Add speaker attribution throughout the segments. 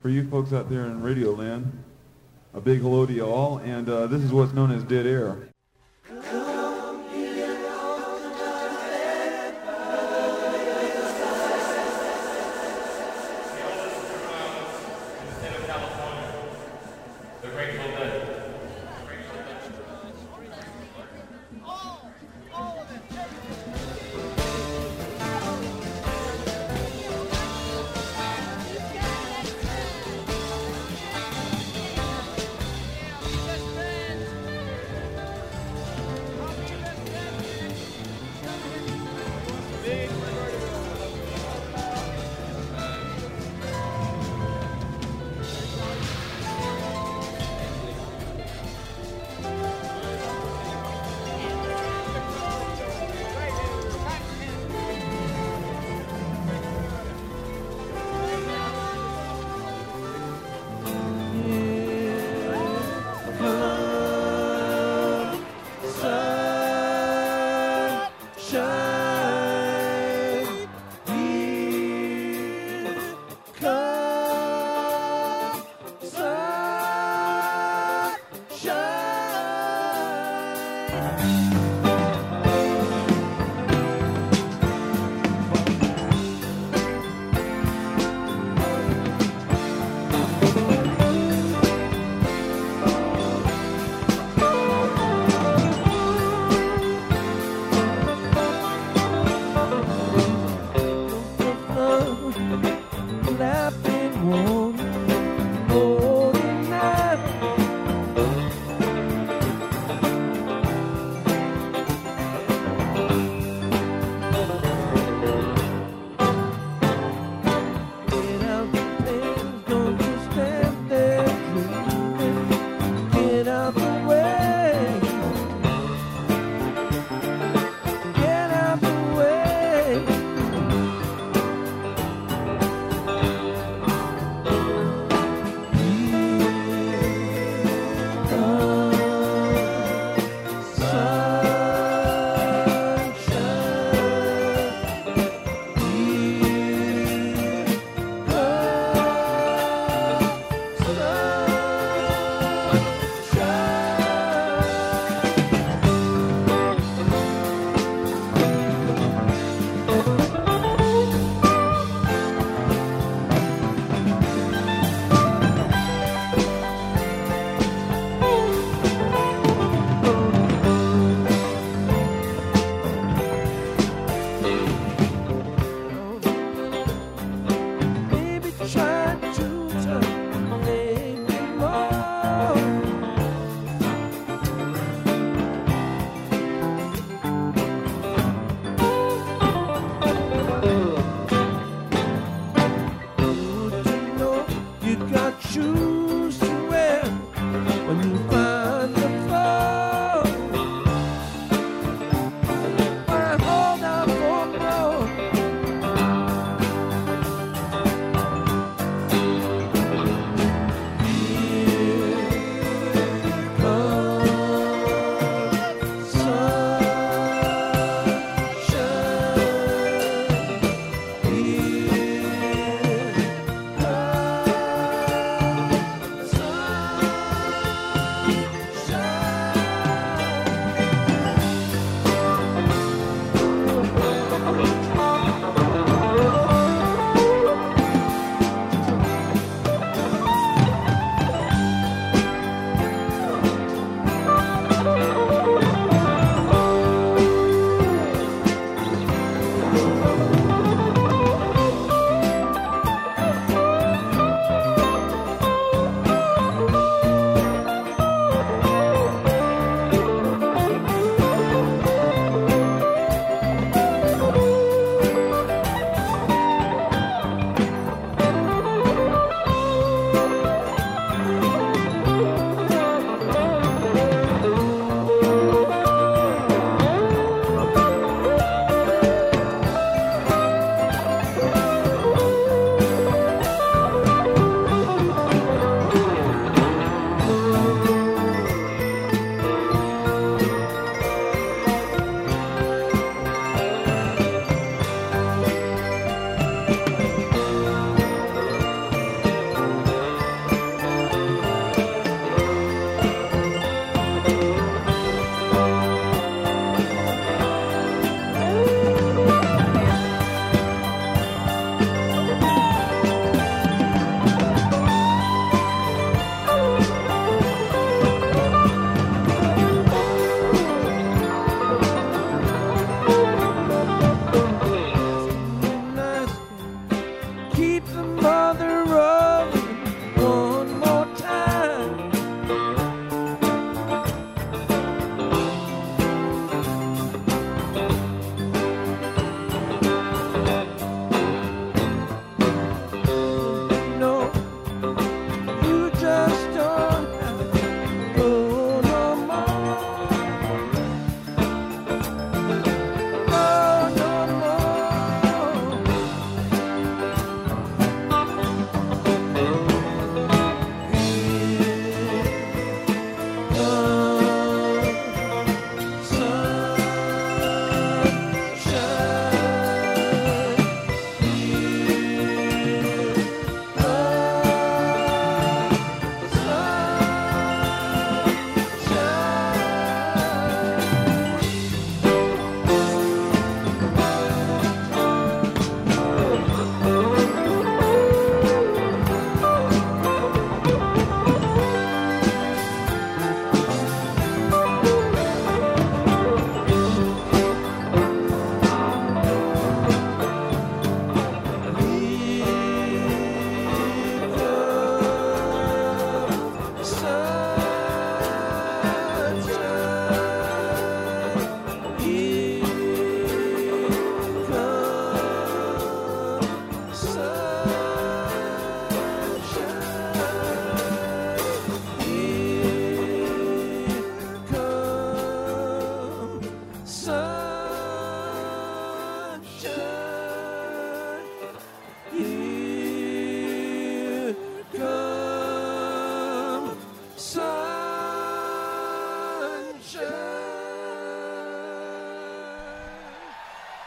Speaker 1: for you folks out there in Radio Land. A big hello to you all, and this is what's known as Dead Air.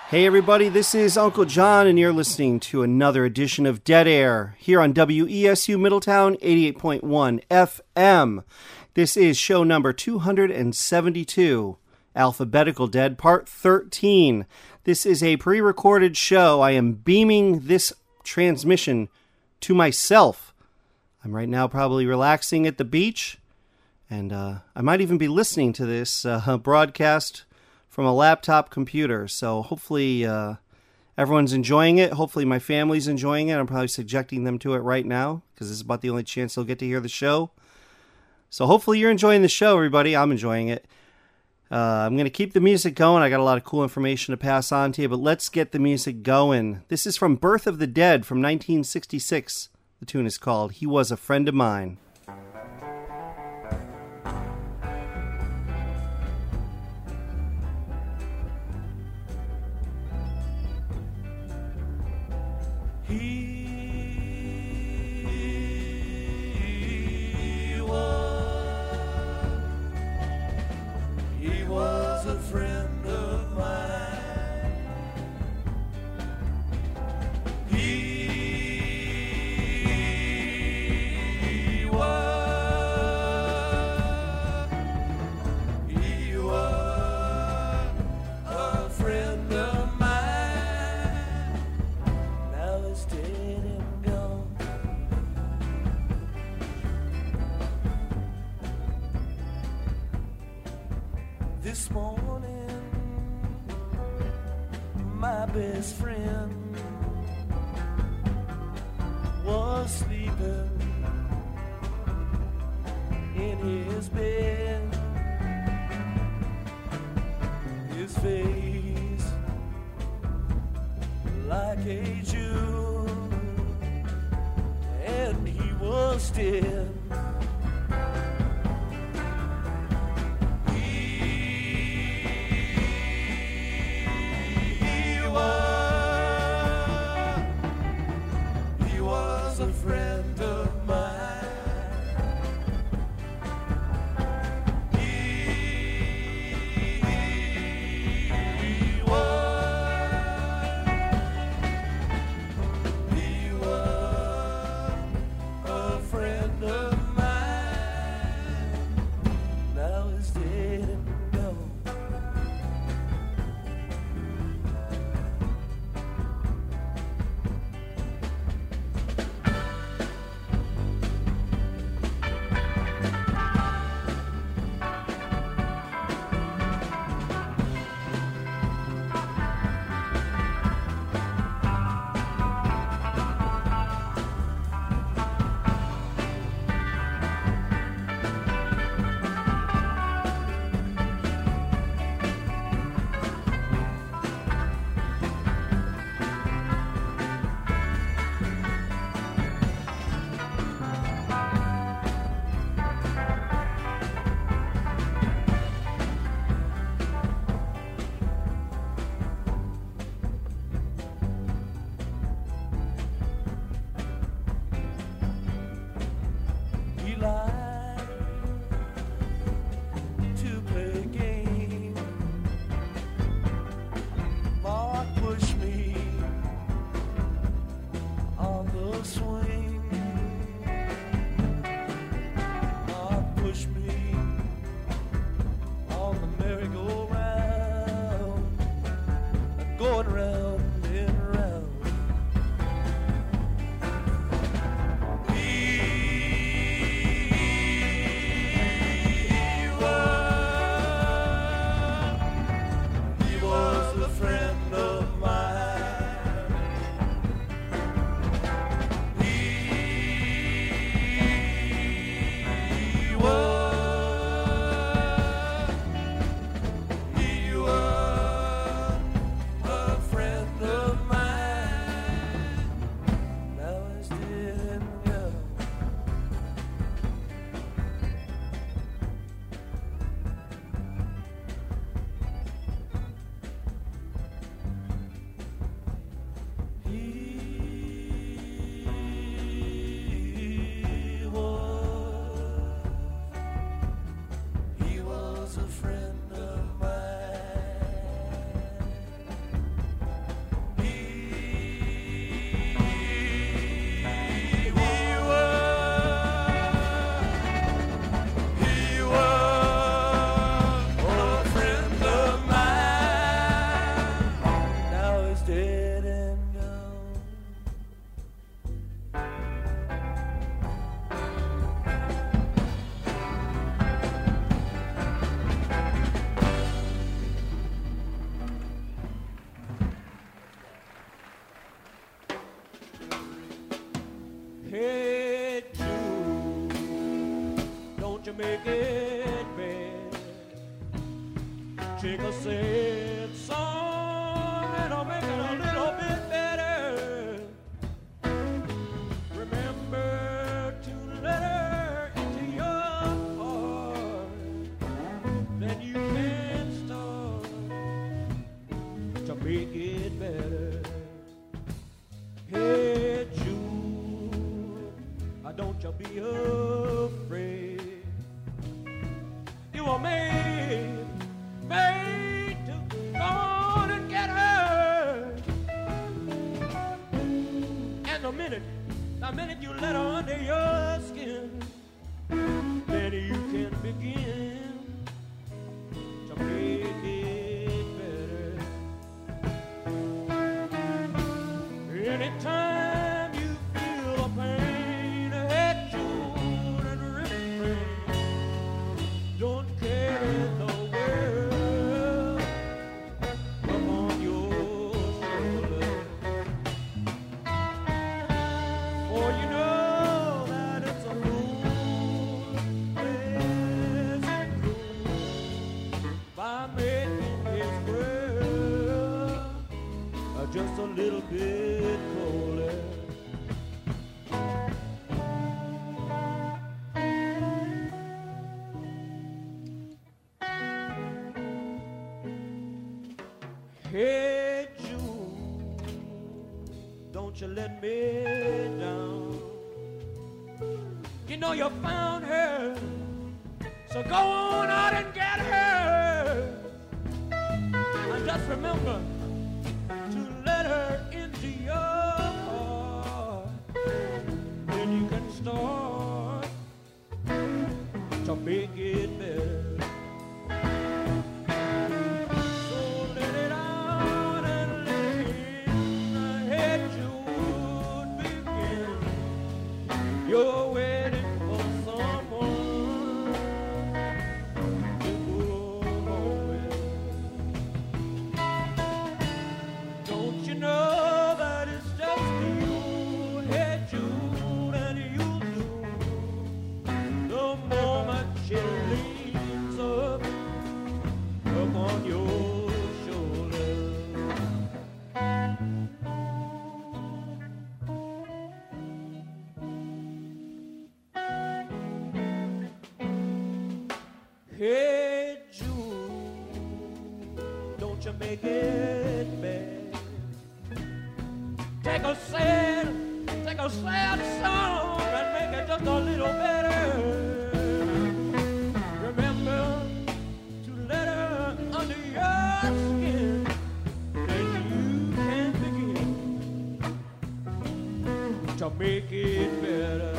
Speaker 2: Hey everybody, this is Uncle John, and you're listening to another edition of Dead Air here on WESU Middletown 88.1 FM. This is show number 272, Alphabetical Dead, part 13. This is a pre-recorded show. I am beaming this transmission to myself. I'm right now probably relaxing at the beach, and I might even be listening to this broadcast from a laptop computer. So hopefully everyone's enjoying it. Hopefully my family's enjoying it. I'm probably subjecting them to it right now because this is about the only chance they'll get to hear the show. So hopefully you're enjoying the show, everybody. I'm enjoying it. I'm going to keep the music going. I got a lot of cool information to pass on to you, but let's get the music going. This is from Birth of the Dead from 1966. The tune is called He Was a Friend of Mine.
Speaker 3: He was a friend of mine. He was a friend of mine. Now he's dead and gone. This morning, my best friend was sleeping in his bed. His face like a Jew, and he was dead. He was a friend of mine. He was a friend of mine. Now he's dead and gone. He liked to play a game. Mark pushed me on the swing. Mark pushed me on the merry-go-round, going round and round. He was a friend of mine. He was a friend. make it better. Take a sad song and I'll make it a little bit better. Remember to let her into your heart. Then you can start to make it better. Hey Jude, don't you be afraid. You were made to go on and get her. And the minute you let her under your skin, then you can begin to make it better. Anytime you feel the pain, head, June, and refrain, don't carry the world upon your shoulder. For you know that it's a fool, pleasant fool, by making his world just a little bit colder. Hey June, don't you let me down. You know you found her, so go on out and get her. And just remember to let her into your heart. Then you can start to make it better. So let it out and let it in. Hey Jude, begin. You're waiting for someone to go home with. Don't you know that it's just you, hey Jude, and you'll do the moment she leans up upon your shoulder. Hey Jude, don't you make it bad. Take a sad song and make it just a little better. Remember to let her under your skin, then you can begin to make it better.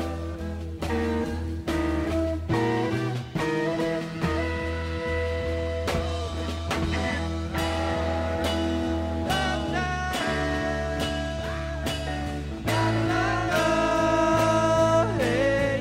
Speaker 3: Hey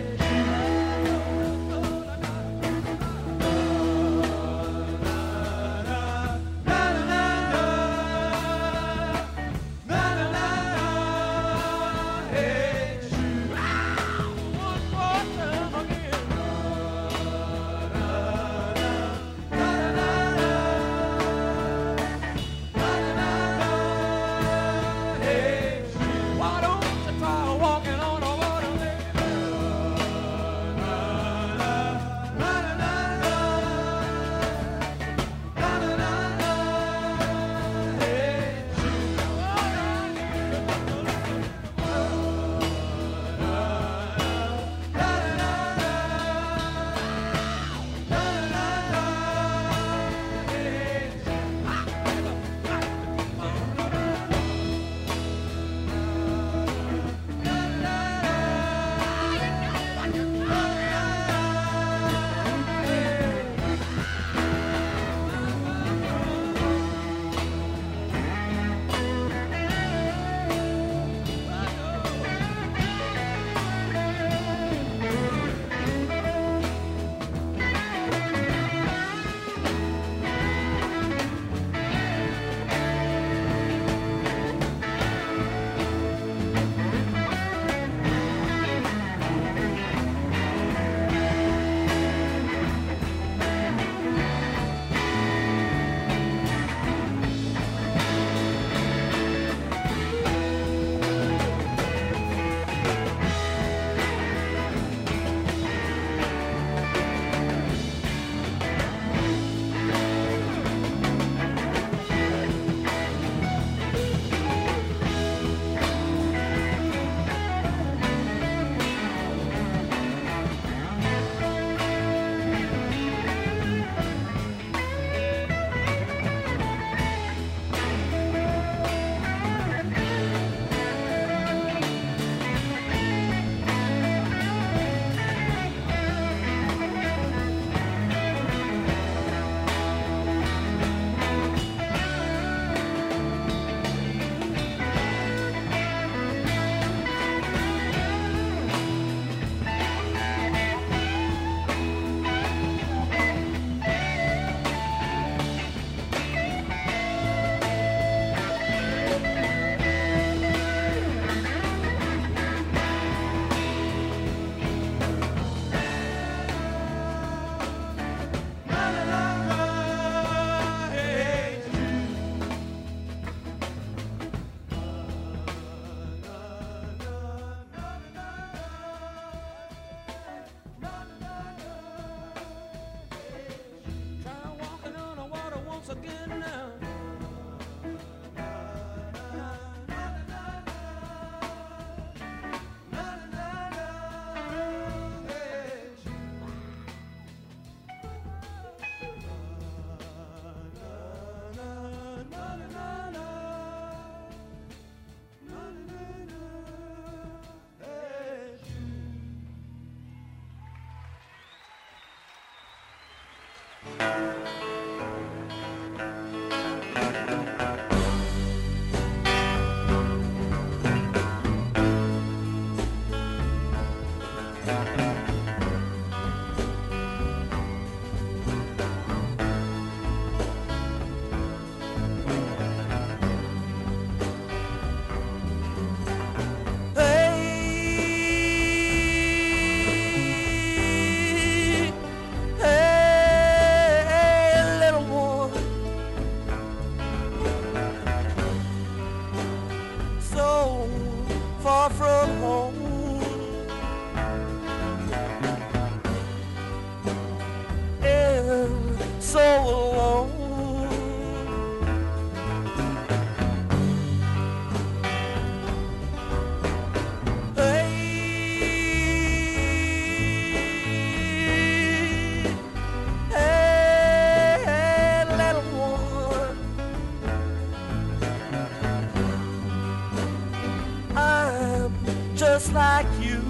Speaker 3: Just like you,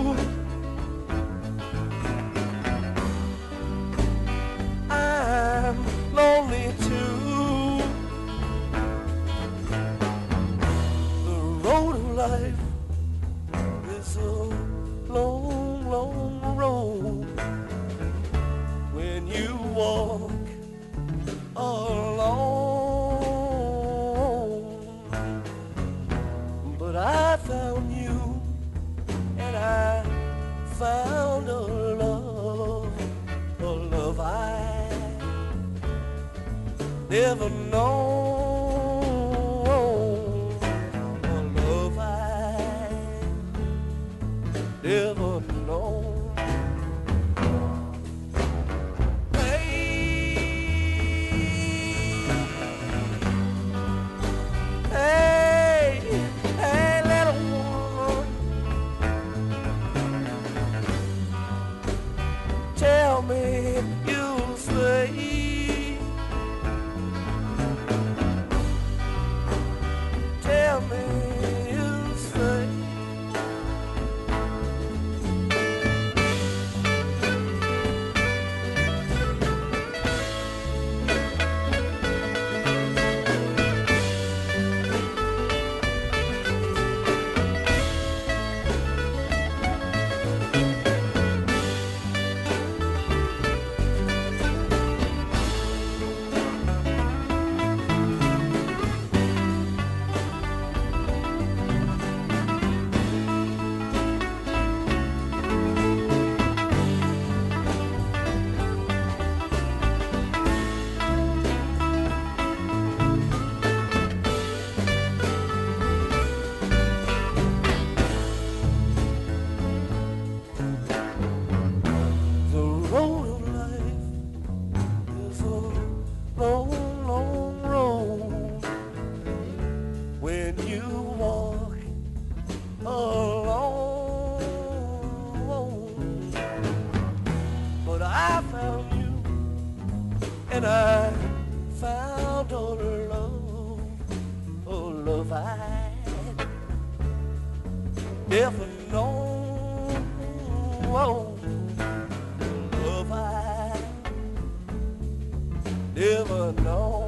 Speaker 3: I'm lonely too. The road of life is a long, long road when you walk alone. But I found you. I found a love I never known, a love I never known. Tell me you'll stay. Tell me you'll stay. and I found a love I never known, love I never known.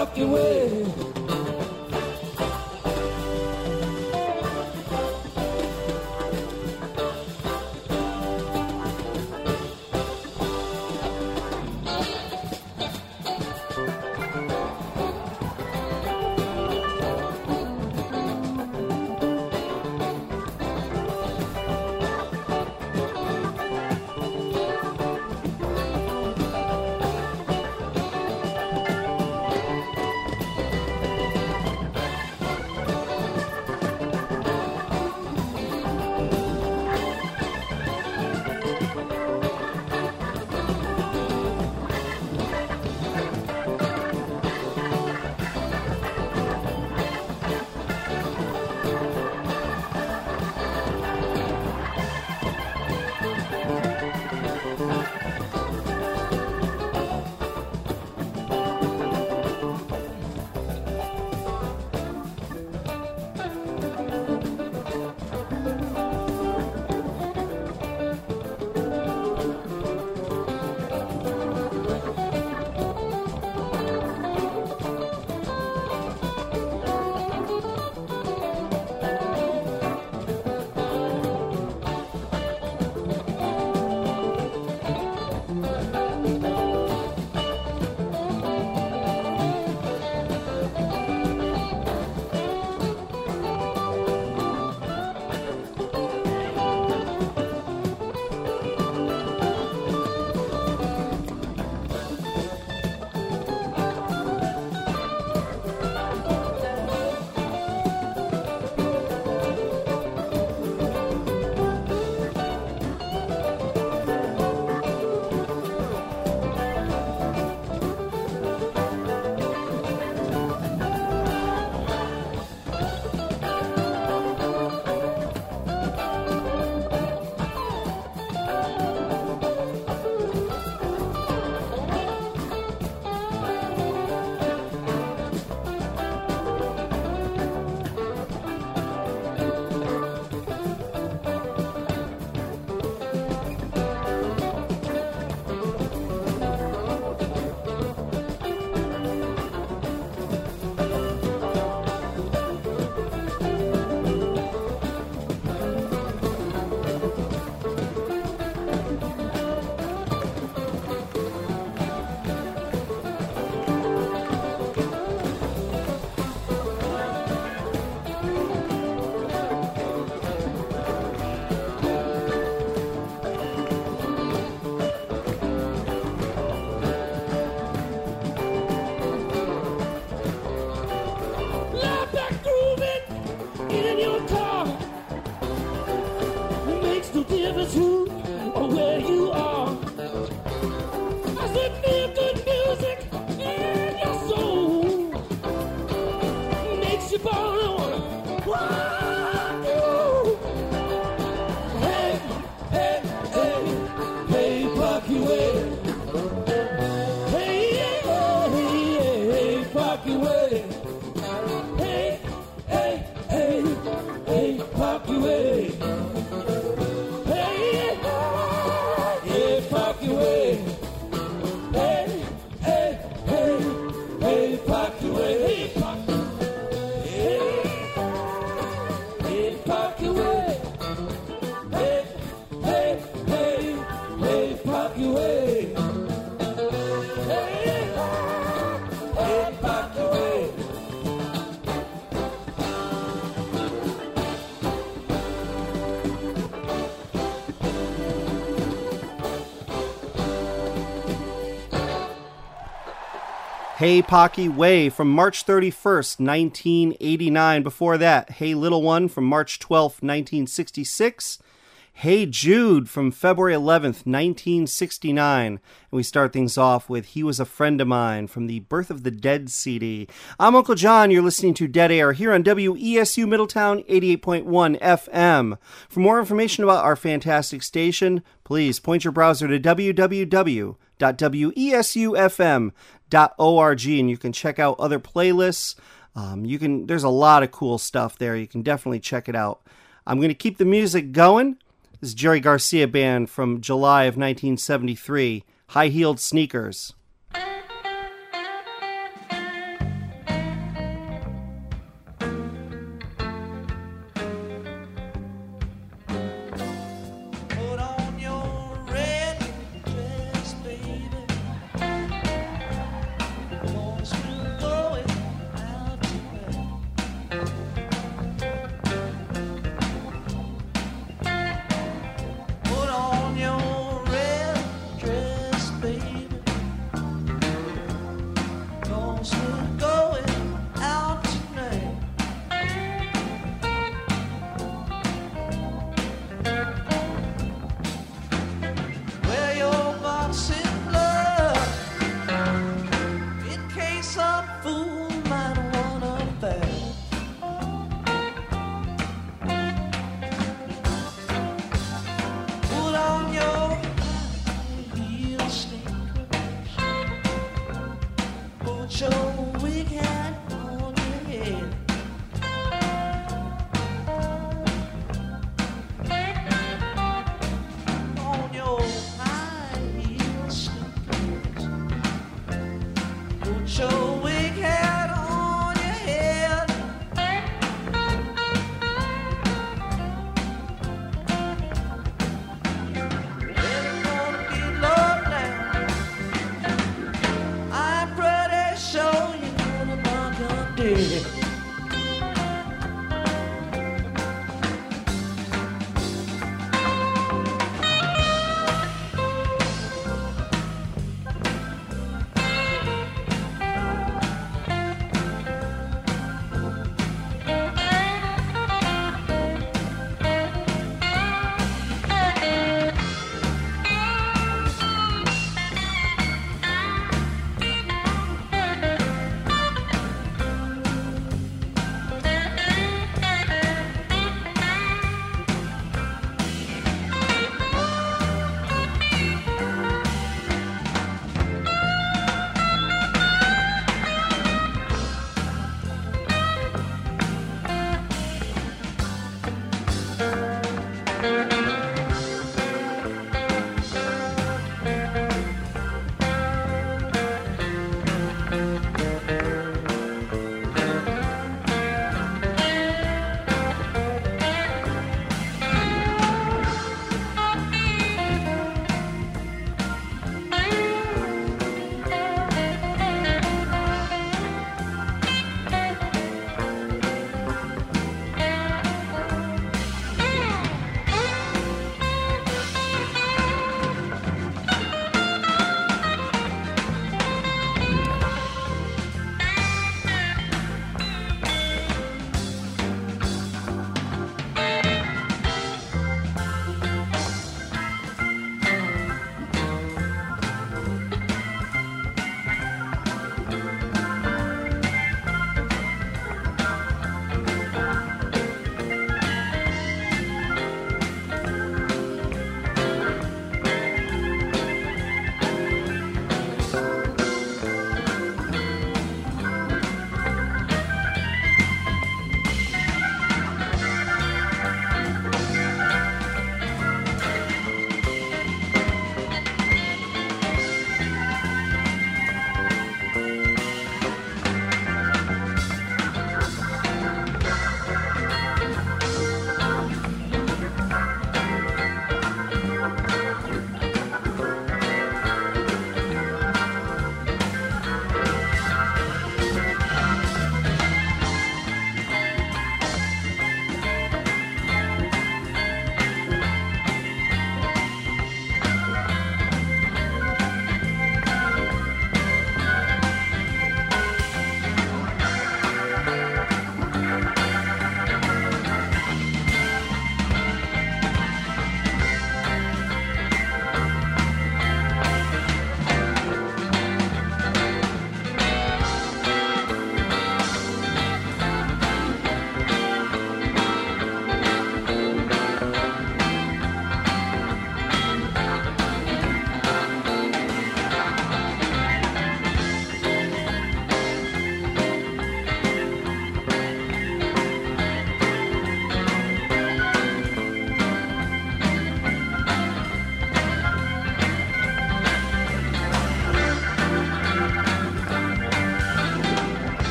Speaker 3: park your way.
Speaker 2: Hey Pocky Way from March 31st, 1989. Before that, Hey Little One from March 12th, 1966. Hey Jude from February 11th, 1969. And we start things off with He Was a Friend of Mine from the Birth of the Dead CD. I'm Uncle John. You're listening to Dead Air here on WESU Middletown 88.1 FM. For more information about our fantastic station, please point your browser to www.wesufm.org and you can check out other playlists. There's a lot of cool stuff there. You can definitely check it out. I'm going to keep the music going. This is Jerry Garcia Band from July of 1973, High Heeled Sneakers.
Speaker 4: some fool might wanna bet. Put on your high heel sneakers. Put your wig hat on your head. On your high heel sneakers. Put your wig hat on your head. We're gonna get low now. I'm pretty sure you're gonna knock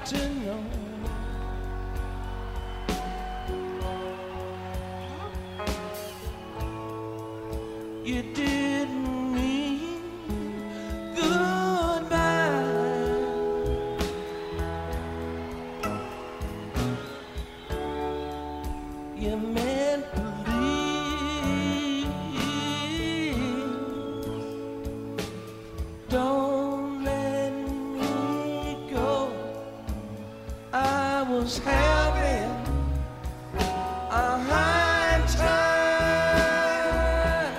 Speaker 4: to know. You didn't mean goodbye. You meant please. Don't let me go. I was having a hard time.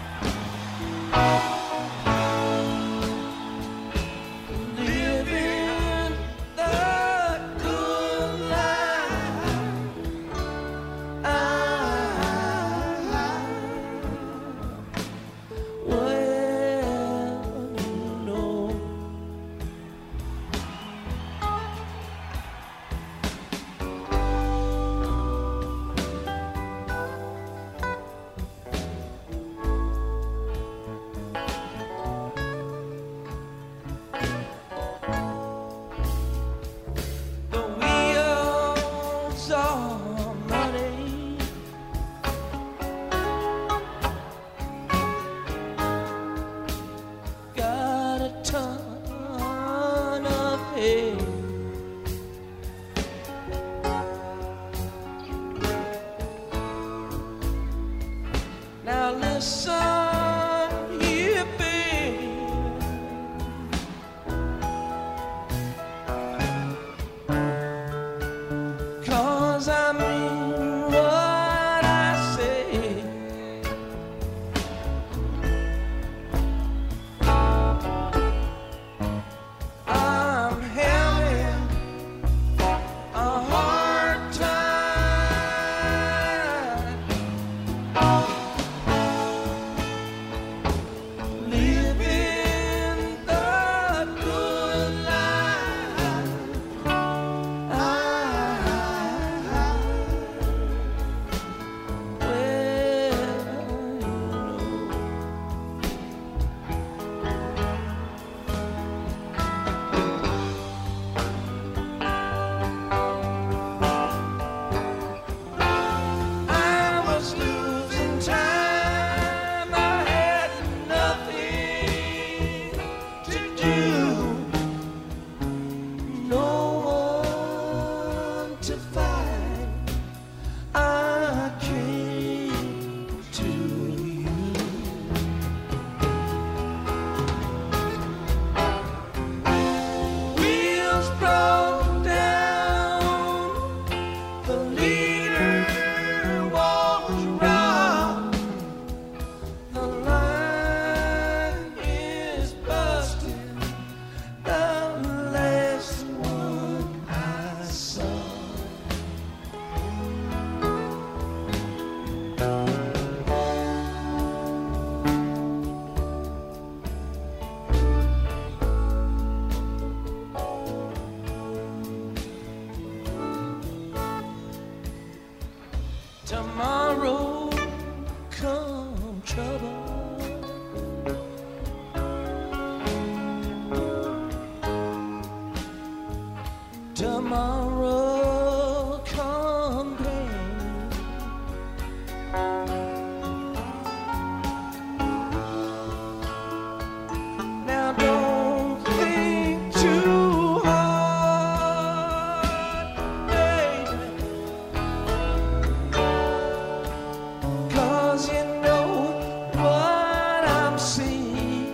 Speaker 4: Living the good life. Well, you know. The wheels are muddy. Got a ton of hay. Now listen here, babe. Cause I mean what I say. I'm having a hard time living the good life. I was losing time. I had nothing to do. No one to find. I came to you. Wheels broke down. The leader was robbed. The line is busted. The last one I saw. Tomorrow come trouble. Tomorrow come pain. Now don't think too hard, baby. 'Cause you know what I'm seeing.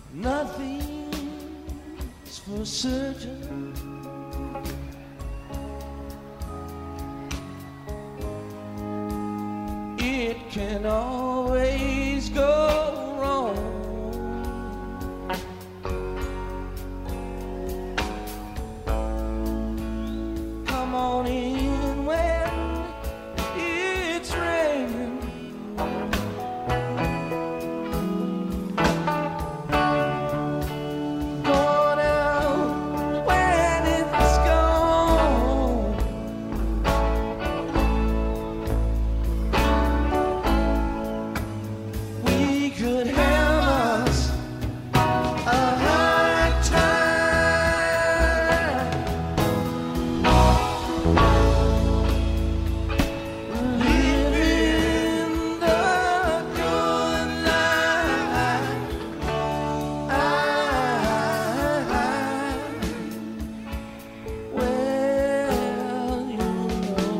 Speaker 4: Nothing's for certain. It can always go wrong. Come on in when it's raining. Going out when it's gone. We could have us a hard time living the good life. Well, you know.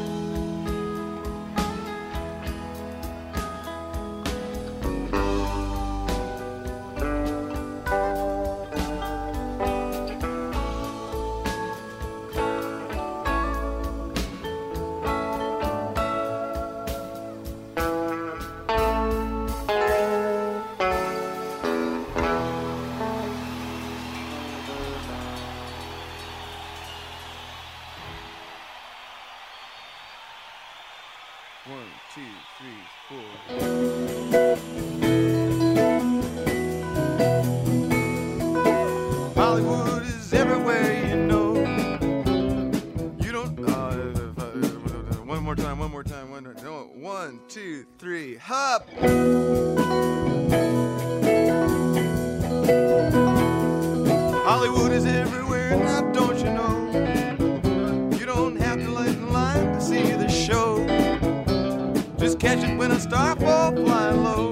Speaker 5: One, two, three, four. Hollywood is everywhere, you know. You don't. One more time. No, 1, 2, 3, hop. Hollywood is everywhere, now don't you know? You don't have to wait in line to see the show. Just catch it when a star falls flying low.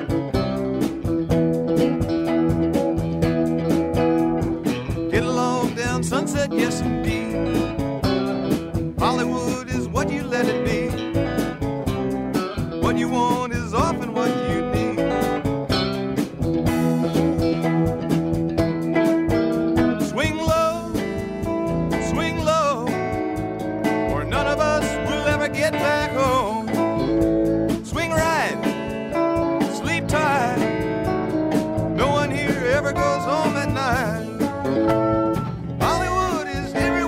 Speaker 5: Get along down Sunset, yes indeed. Hollywood is what you let it be. What you want is often what you need. Swing low, or none of us will ever get back home. Swing right, sleep tight. No one here ever goes home at night. Hollywood is everywhere.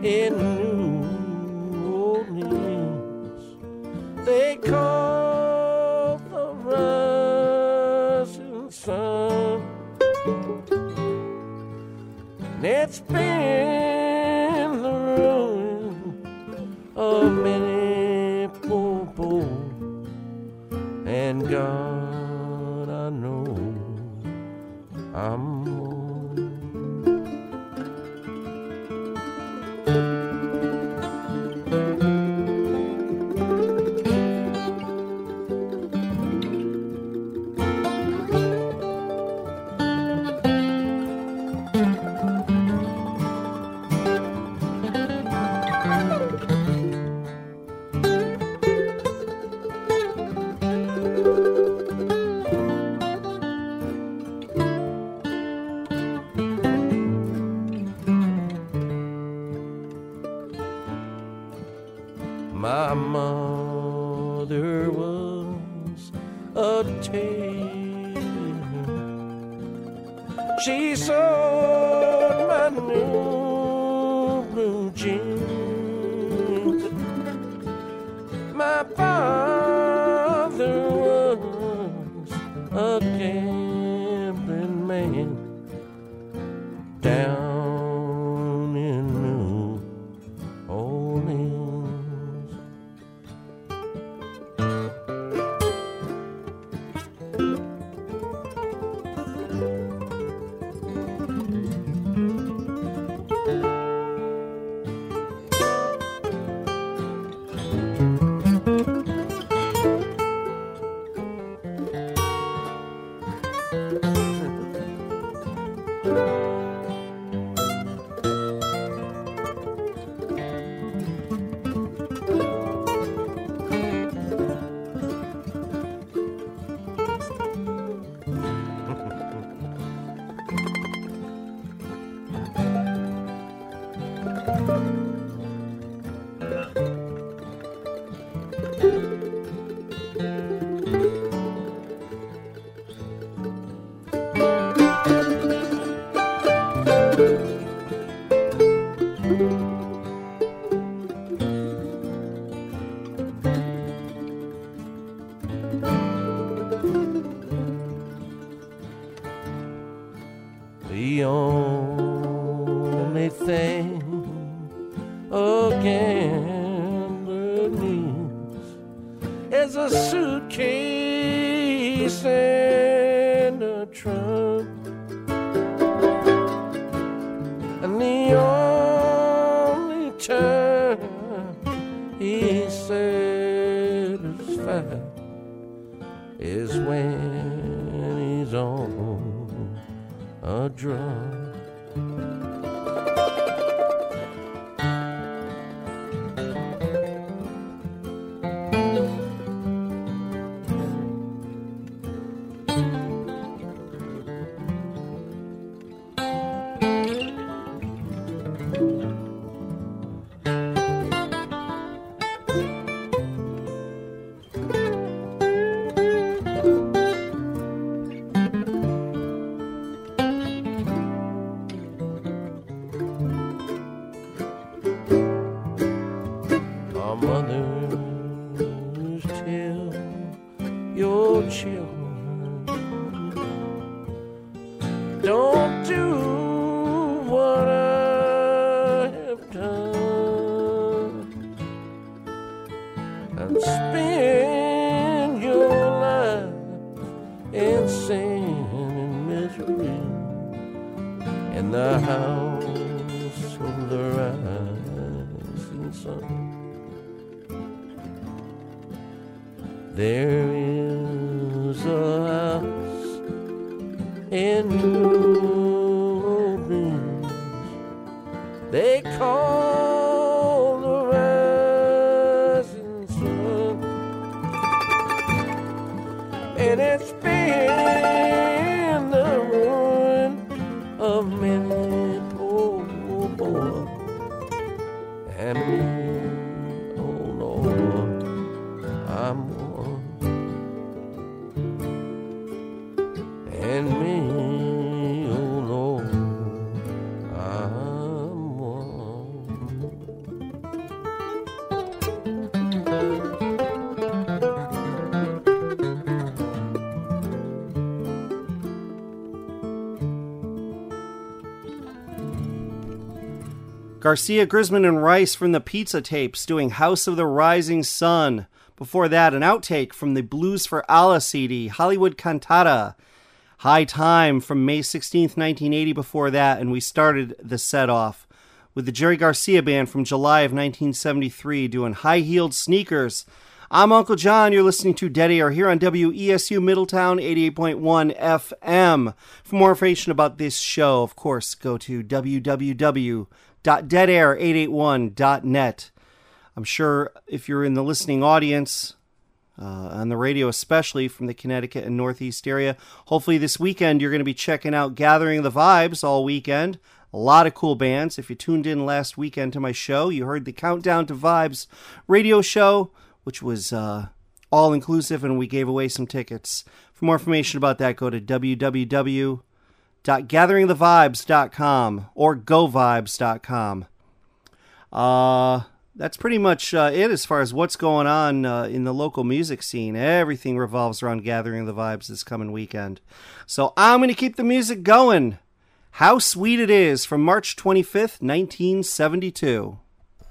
Speaker 4: in New Orleans. They call the rising sun. And it's been the ruin of many poor boys. And God, I know I'm my mother was a tailor. She sewed my new blue jeans. My father was a gambling man down in New Orleans. The only thing a gambler needs is a suitcase and a trunk. And the only time he's satisfied is when he's on a drum. Our mothers tell your children, don't do what I have done, and spend your life in sin and misery in the house of the rising sun. There is a house in New Orleans they call the rising sun, and it's been the ruin of many poor boys and me. Oh Lord, I'm one, and me, oh Lord, I'm one.
Speaker 2: Garcia, Grisman, and Rice from the Pizza Tapes doing House of the Rising Sun. Before that, an outtake from the Blues for Allah CD, Hollywood Cantata. High Time from May 16th, 1980 before that, and we started the set off with the Jerry Garcia Band from July of 1973 doing High Heeled Sneakers. I'm Uncle John. You're listening to Dead Air here on WESU Middletown 88.1 FM. For more information about this show, of course, go to www.deadair881.net. I'm sure if you're in the listening audience, on the radio especially from the Connecticut and Northeast area, hopefully this weekend you're going to be checking out Gathering the Vibes all weekend. A lot of cool bands. If you tuned in last weekend to my show, you heard the Countdown to Vibes radio show, which was all-inclusive, and we gave away some tickets. For more information about that, go to www.gatheringthevibes.com or govibes.com. That's pretty much it as far as what's going on in the local music scene. Everything revolves around Gathering the Vibes this coming weekend. So I'm going to keep the music going. How Sweet It Is from March 25th, 1972.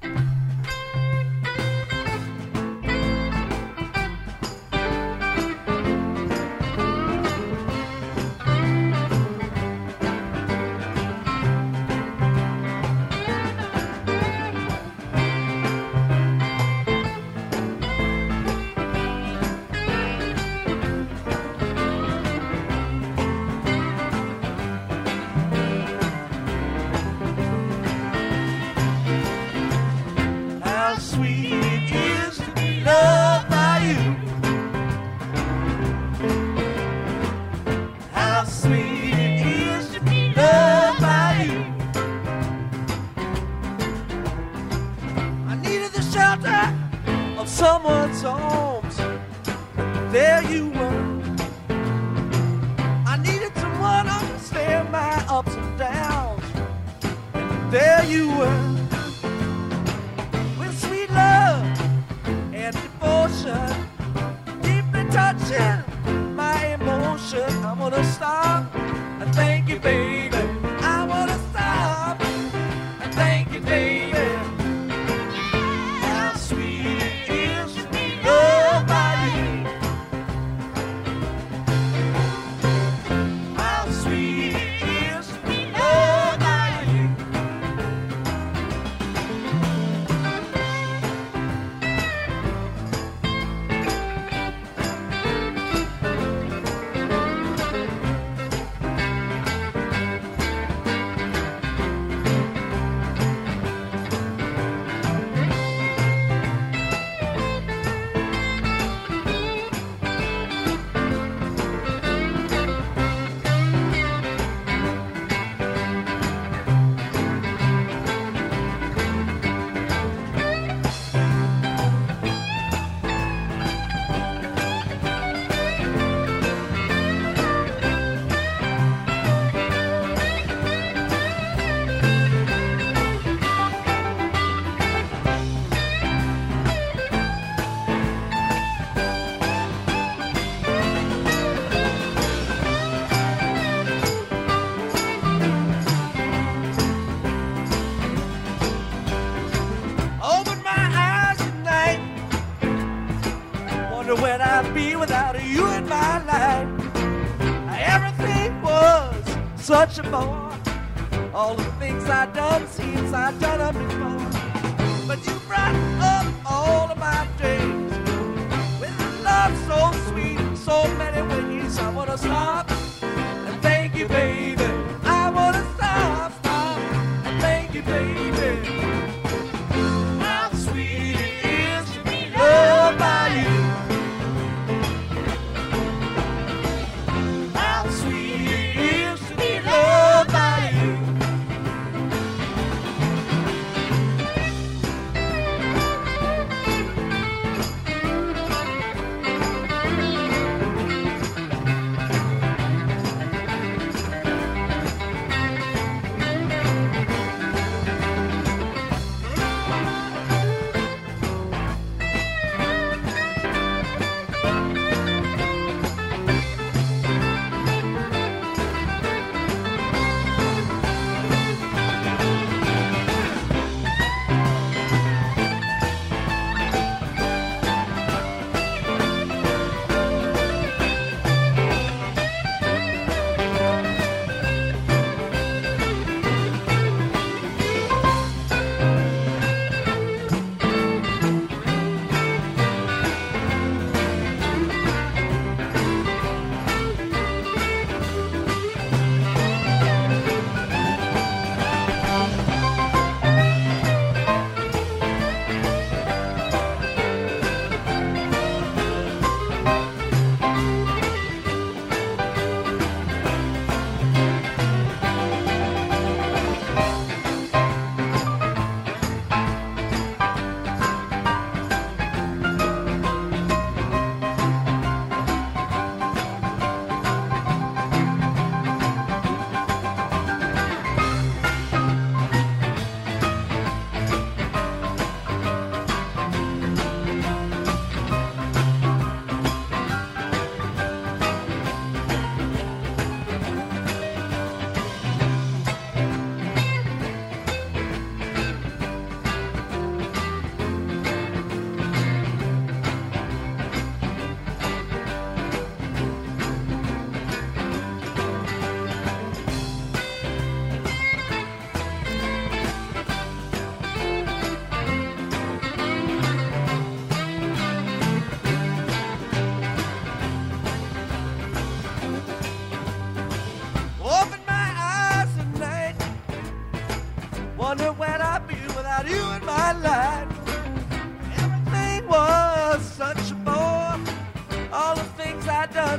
Speaker 3: Someone's arms, there you were. I needed someone to understand my ups and downs, and there you were. With sweet love and devotion, deeply touching my emotion. I wanna stop and thank you, baby. I wanna stop and thank you, baby. When I'd be without you in my life, everything was such a bore. All the things I'd done seems I'd done them before. But you brought up all of my days with love so sweet, so many ways. I wanna stop and thank you, baby. I wanna stop and thank you, baby. How sweet it is to be loved by you.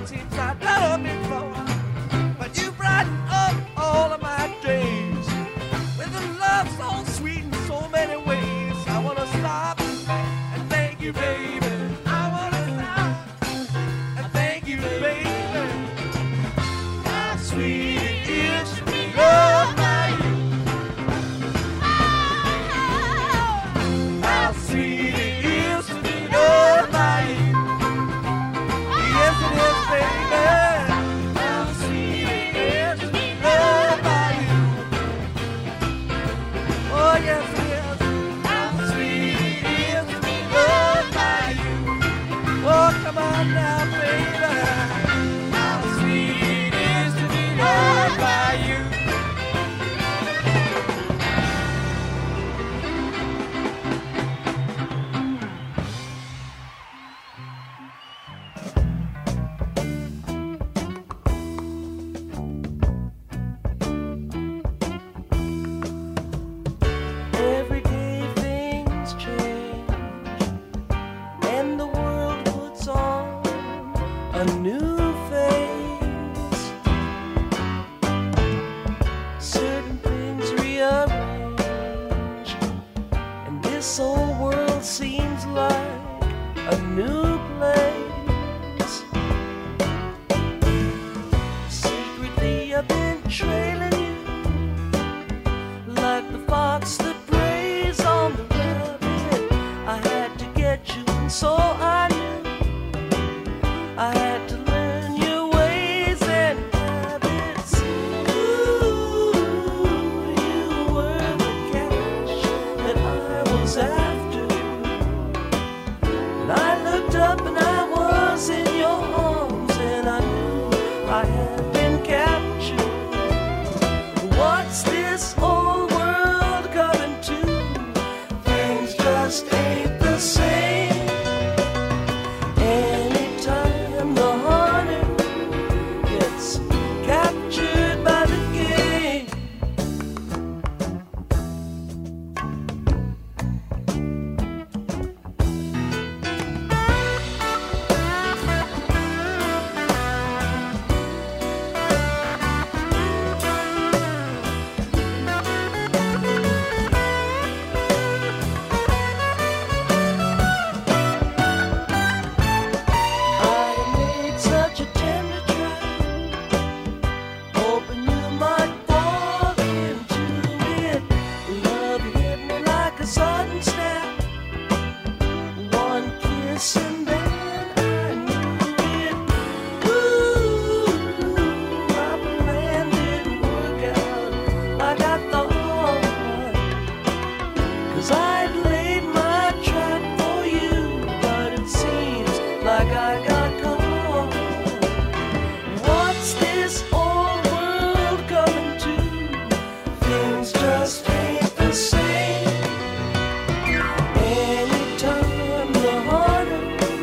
Speaker 3: seems I've done it before. But you brighten up all of my days with a love so sweet in so many ways. I wanna stop and thank you, baby. I wanna stop and thank you, baby. How sweet it is to be loved by you. How sweet it is to be loved by you. Yes, it is, baby. How sweet it is to be loved by you. Oh, yes, it is. How sweet it is to be loved by you. Oh, come on now, baby. How sweet it is to be loved by you. Every day things change, and the world puts on a new face. Certain things rearrange, and this old world seems like a new place. Secretly I've been trailing you like the fox that preys on the rabbit. I had to get you, and so I knew I had to learn your ways and habits. Ooh, you were the catch that I was after. And I looked up and I was in your arms, and I knew I had been captured. What's this old world coming to? Things just ain't the same. Anytime the hunter gets captured by the game. I made such a tender try, hoping you might fall into it. Love hit me like a sudden snap. One kiss and then I knew it. Ooh, my plan didn't work out like I thought. 'Cause I'd laid my trap for you, but it seems like I got caught. What's this old world coming to? Things just ain't the same. Anytime the hunter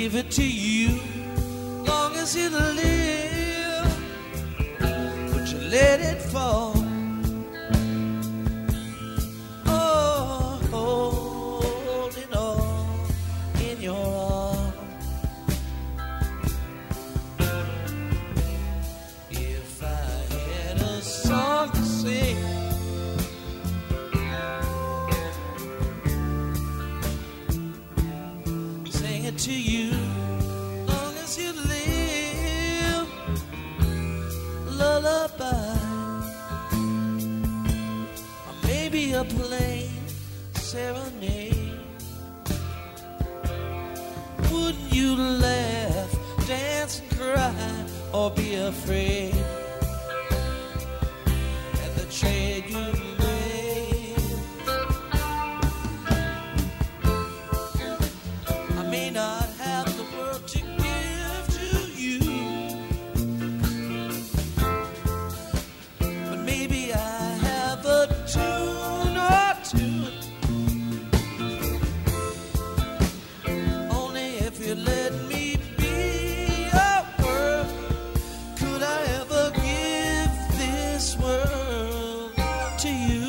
Speaker 4: give it to you, long as you live. But you let it fall. Oh, holding on in your arms. If I had a song to sing, sing it to you, long as you live. Lullaby, or maybe a plain serenade. Wouldn't you laugh, dance and cry, or be afraid at the trade you made? I may not have the world to give to you, but maybe I have a tune or two. Only if you let me be your world, could I ever give this world to you?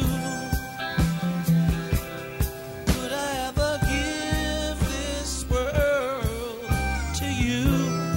Speaker 4: Could I ever give this world to you?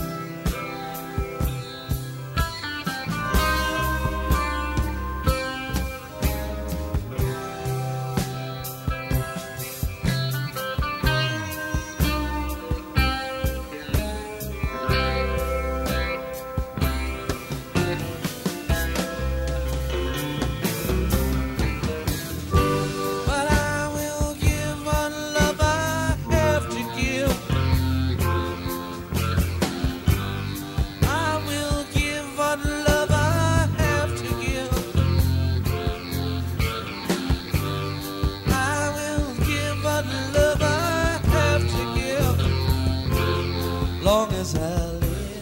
Speaker 4: But I will give what love I have to give. I will give what love I have to give. I will give what love I have to give, long as I live.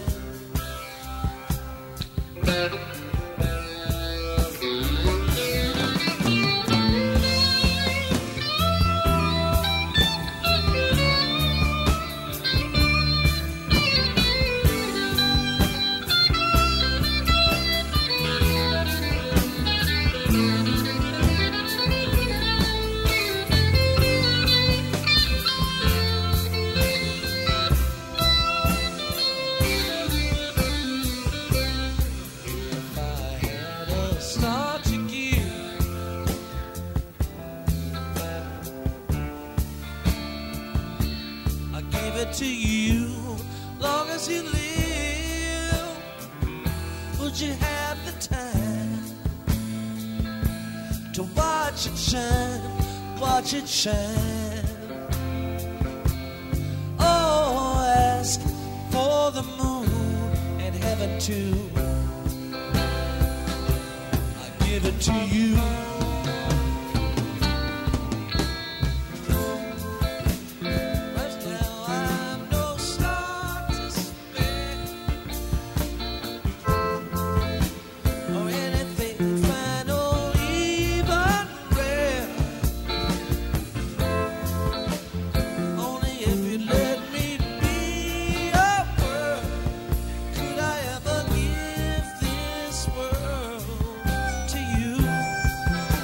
Speaker 4: If I had a star to give, I gave it to you, long as you live. Would you have the time to watch it shine, watch it shine? Oh, ask for the moon and heaven too. I give it to you. Right now I'm no star to spare, or anything fine or even rare. Only if you let me be your world, could I ever give this world to you?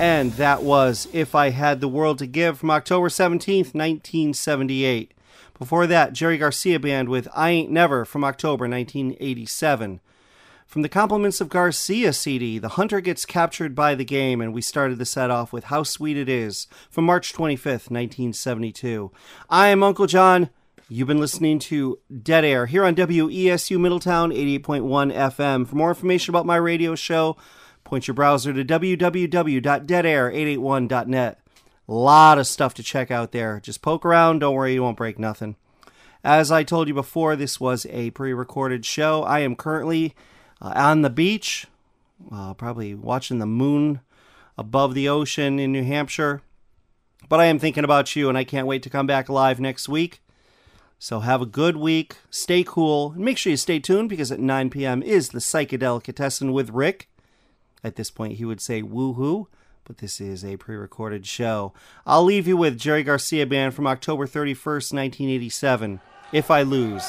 Speaker 2: And that was If I Had the World to Give from October 17th, 1978. Before that, Jerry Garcia Band with I Ain't Never from October 1987. From the Compliments of Garcia CD, The Hunter Gets Captured by the Game, and we started the set off with How Sweet It Is from March 25th, 1972. I am Uncle John. You've been listening to Dead Air here on WESU Middletown 88.1 FM. For more information about my radio show, point your browser to www.deadair881.net. A lot of stuff to check out there. Just poke around. Don't worry, you won't break nothing. As I told you before, this was a pre-recorded show. I am currently on the beach, probably watching the moon above the ocean in New Hampshire. But I am thinking about you, and I can't wait to come back live next week. So have a good week. Stay cool. And make sure you stay tuned, because at 9 p.m. is the Psychedelicatessen with Rick. At this point, he would say woohoo, but this is a pre-recorded show. I'll leave you with Jerry Garcia Band from October 31st, 1987, If I Lose.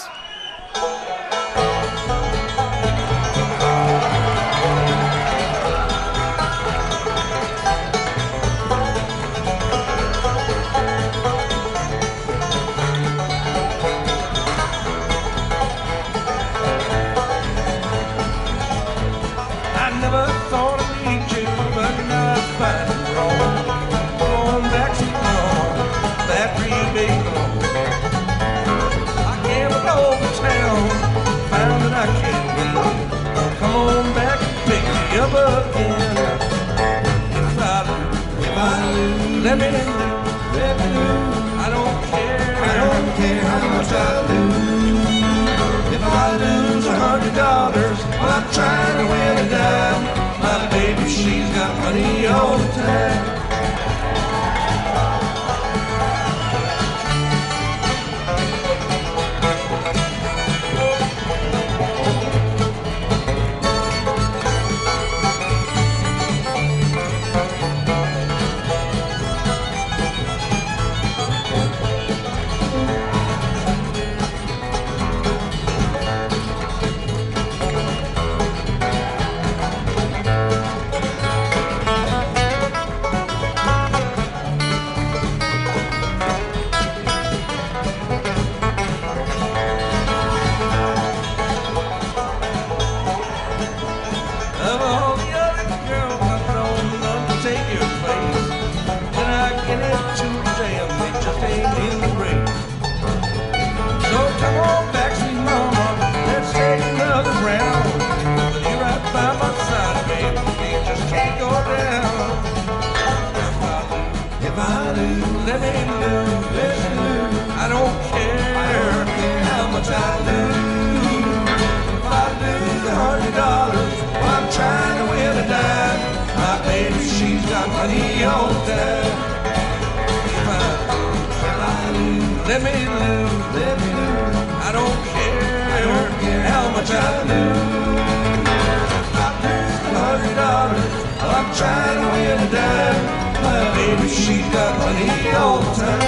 Speaker 4: Let me lose. I don't care how much I lose. If I lose $100, well, I'm trying to win a dime. My baby, she's got money all the time. Let me lose. I don't care how much I lose. If I lose $100, well, I'm trying to win a dime. My baby, she's got money all the time. If I lose, let me lose. I don't care how much I lose. If I lose $100, well, I'm trying to win a dime. My baby, she's got money all the time.